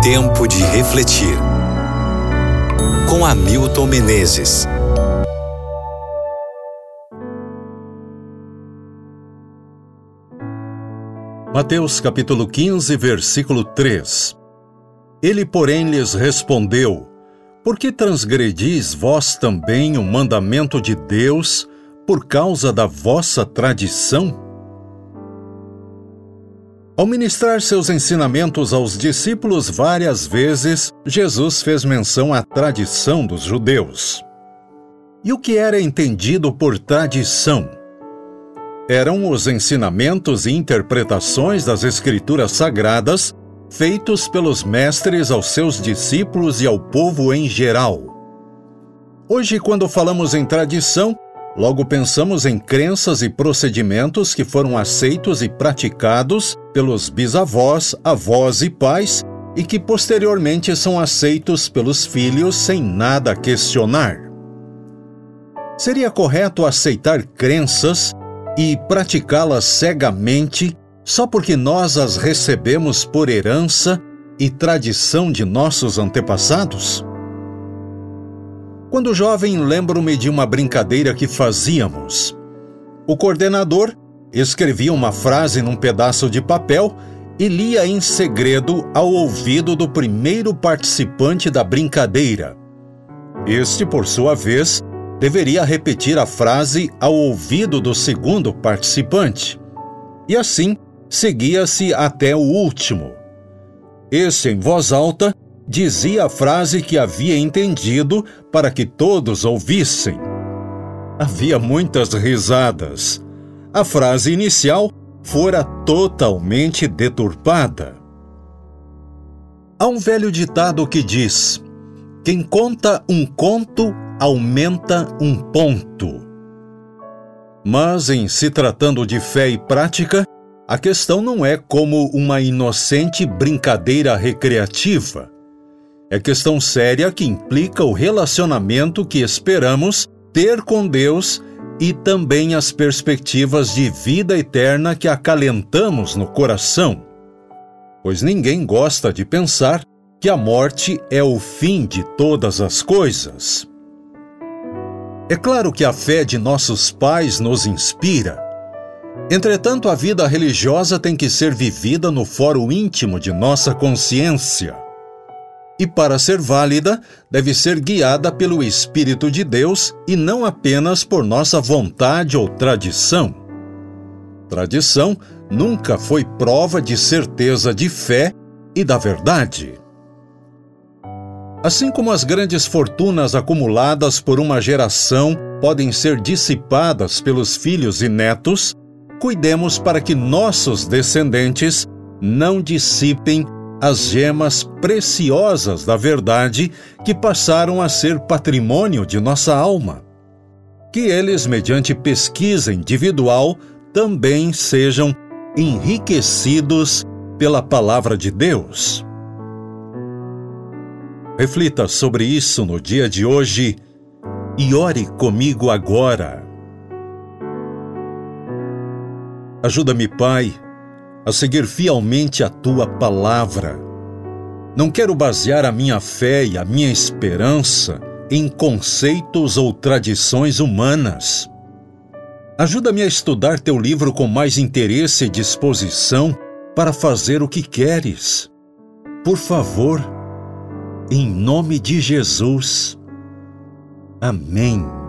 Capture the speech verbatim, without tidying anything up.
Tempo de refletir. Com Hamilton Menezes. Mateus capítulo quinze, versículo três. Ele, porém, lhes respondeu: Por que transgredis vós também o mandamento de Deus por causa da vossa tradição? Ao ministrar seus ensinamentos aos discípulos várias vezes, Jesus fez menção à tradição dos judeus. E o que era entendido por tradição? Eram os ensinamentos e interpretações das Escrituras Sagradas feitos pelos mestres aos seus discípulos e ao povo em geral. Hoje, quando falamos em tradição, logo pensamos em crenças e procedimentos que foram aceitos e praticados pelos bisavós, avós e pais e que posteriormente são aceitos pelos filhos sem nada questionar. Seria correto aceitar crenças e praticá-las cegamente só porque nós as recebemos por herança e tradição de nossos antepassados? Quando jovem, lembro-me de uma brincadeira que fazíamos. O coordenador escrevia uma frase num pedaço de papel e lia em segredo ao ouvido do primeiro participante da brincadeira. Este, por sua vez, deveria repetir a frase ao ouvido do segundo participante. E assim, seguia-se até o último. Esse, em voz alta, dizia a frase que havia entendido para que todos ouvissem. Havia muitas risadas. A frase inicial fora totalmente deturpada. Há um velho ditado que diz: quem conta um conto aumenta um ponto. Mas, em se tratando de fé e prática, a questão não é como uma inocente brincadeira recreativa. É questão séria que implica o relacionamento que esperamos ter com Deus e também as perspectivas de vida eterna que acalentamos no coração. Pois ninguém gosta de pensar que a morte é o fim de todas as coisas. É claro que a fé de nossos pais nos inspira. Entretanto, a vida religiosa tem que ser vivida no fórum íntimo de nossa consciência. E para ser válida, deve ser guiada pelo Espírito de Deus e não apenas por nossa vontade ou tradição. Tradição nunca foi prova de certeza de fé e da verdade. Assim como as grandes fortunas acumuladas por uma geração podem ser dissipadas pelos filhos e netos, cuidemos para que nossos descendentes não dissipem as gemas preciosas da verdade que passaram a ser patrimônio de nossa alma. Que eles, mediante pesquisa individual, também sejam enriquecidos pela palavra de Deus. Reflita sobre isso no dia de hoje e ore comigo agora. Ajuda-me, Pai, a seguir fielmente a Tua palavra. Não quero basear a minha fé e a minha esperança em conceitos ou tradições humanas. Ajuda-me a estudar Teu livro com mais interesse e disposição para fazer o que queres. Por favor, em nome de Jesus. Amém.